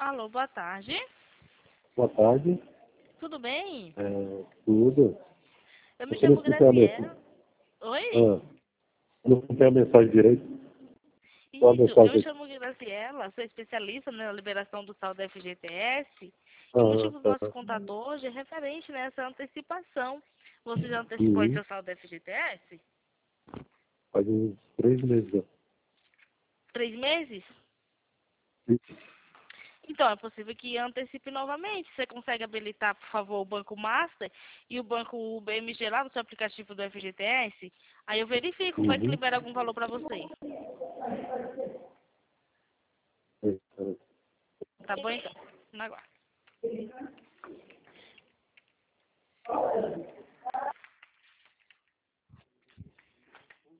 Alô, boa tarde. Boa tarde. Tudo bem? Tudo. Eu me Você não chamo escutei a mensagem. Graciela. Oi? Não escutei a mensagem direito. Qual a Isso, eu me mensagem? chamo Graciela, sou especialista na liberação do saldo da FGTS. E o Ah, motivo do nosso tá. contato hoje é referente nessa antecipação. Você já antecipou aí Uhum. seu saldo da FGTS? Faz uns 3 meses já. 3 meses? Então, é possível que antecipe novamente. Você consegue habilitar, por favor, o Banco Master e o Banco BMG lá no seu aplicativo do FGTS? Aí eu verifico, vai que Uhum. libera algum valor para você. Tá bom, então? Na guarda.